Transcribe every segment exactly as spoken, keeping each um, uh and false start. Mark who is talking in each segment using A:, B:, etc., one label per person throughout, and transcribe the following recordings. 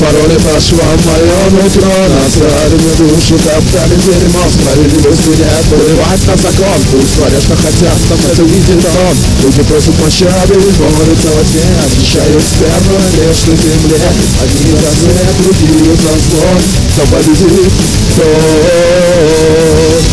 A: Распороли по швам мое нутро, насрали мне душу, топтали дерьмо. Справедливость меня плевать на закон. Пусть творят, что хотят, там это видит он. Люди просят пощады и борются во тьме. Очищают сперму на грешной земле. Одни за свет, другие за зло. Кто победит, тот.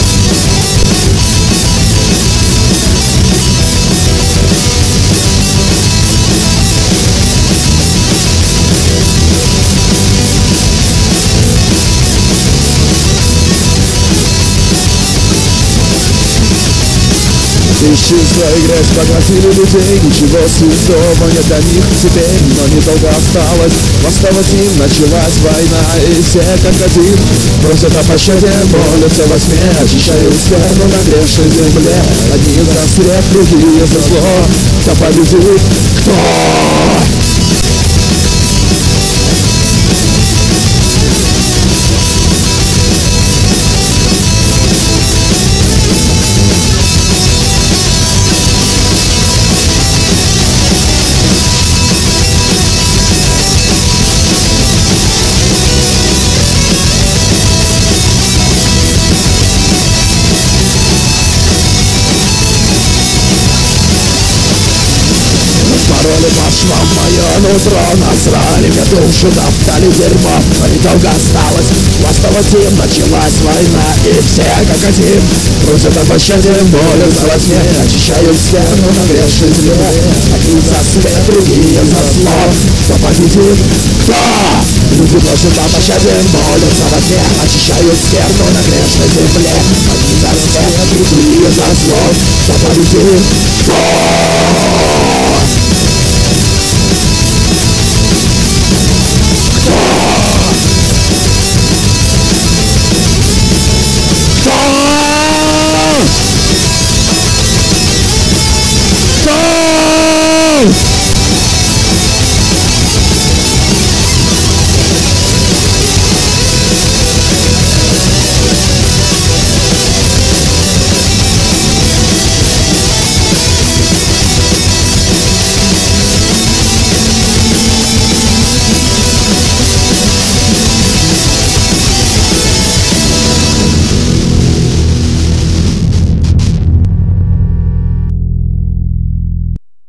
A: Исчезла и грязь поглотили людей. Ничего святого нет до них теперь, но недолго осталось. Восставать им началась война, и все как один просят о пощаде, молятся во тьме. Очищают сцену на грешной земле. Одни за свет, другие за зло. Кто победит? Кто? Распороли по швам мое нутро, насрали мне душу, топтали дерьмо. Но недолго осталось, восставать им началась война. И все как один просят о пощаде, молятся во тьме. Очищают стену на грешной земле. Одни за свет, другие за зло. Кто победит? Кто? Люди просят о пощаде, молятся во тьме. Очищают стену на грешной земле. Одни за свет, другие за зло. Кто победит? Кто?